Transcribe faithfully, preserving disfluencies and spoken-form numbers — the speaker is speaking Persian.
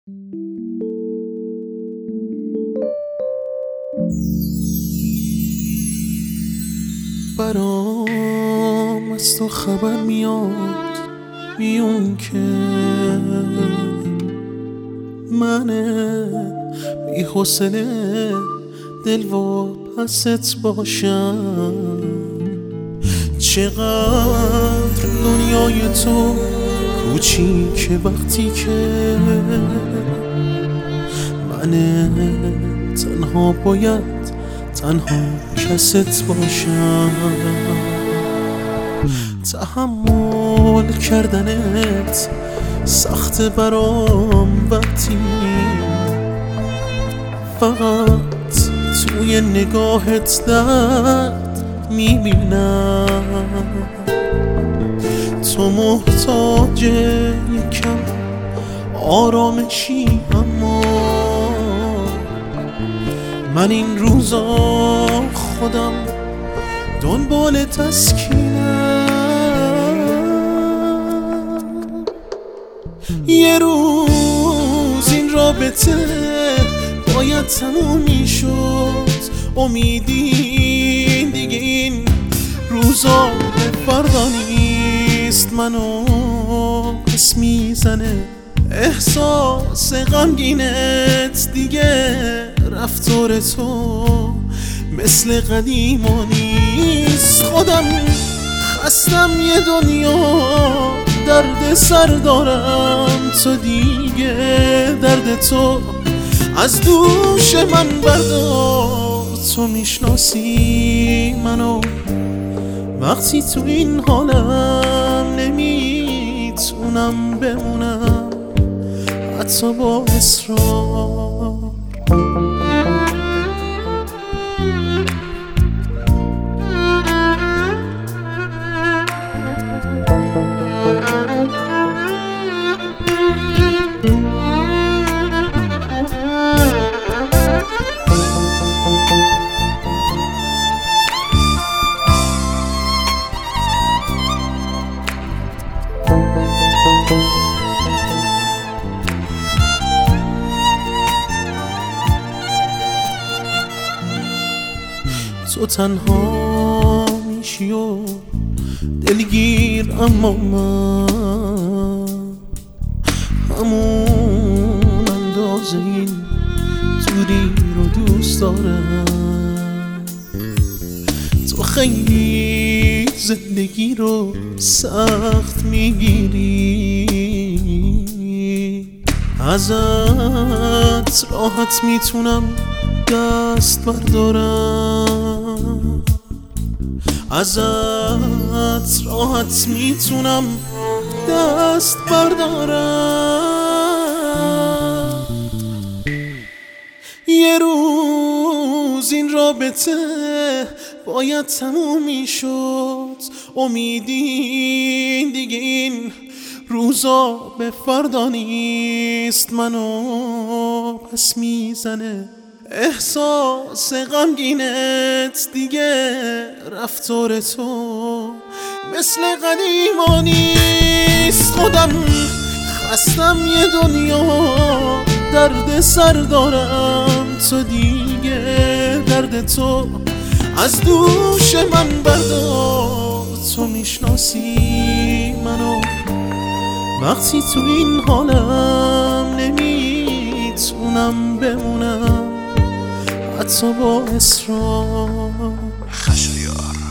برام از تو خبر میاد میون که من بی حوصله دل و پست باشم. چقدر دنیای تو کوچیکه وقتی که من تنها باید تنها کست باشم. تحمل کردنت سخت برام وقتی فقط توی نگاهت درد میبینم. تو محتاج یکم آرامشی اما من این روزا خودم دنبال تسکینم. یه روز این رابطه باید تموم میشد، امیدی دیگه این روزا به فردا نیست. منو پس میزنه احساس غمگینت، دیگه رفتار تو مثل قدیما نیست. خودم خستم یه دنیا درد سر دارم، تو دیگه درد تو از دوش من بردار. تو میشناسی منو وقتی تو این حالم نمیتونم بمونم حتی با اصرار. تو تنها میشی و دلگیر، اما من همون اندازه این دوری رو دوست دارم. تو خیلی زندگی رو سخت میگیری، ازت راحت میتونم دست بردارم، ازت راحت میتونم دست بردارم. یه روز این رابطه باید تموم میشد، امیدی دیگه این روزا به فردا نیست. منو پس میزنه احساس غمگینت، دیگه رفتار تو مثل قدیما نیست. خودم خستم یه دنیا درد سر دارم، تو دیگه درد تو از دوش من بردار. تو میشناسی منو وقتی تو این حالم نمیتونم بمونم حتی با اصرار. خشایار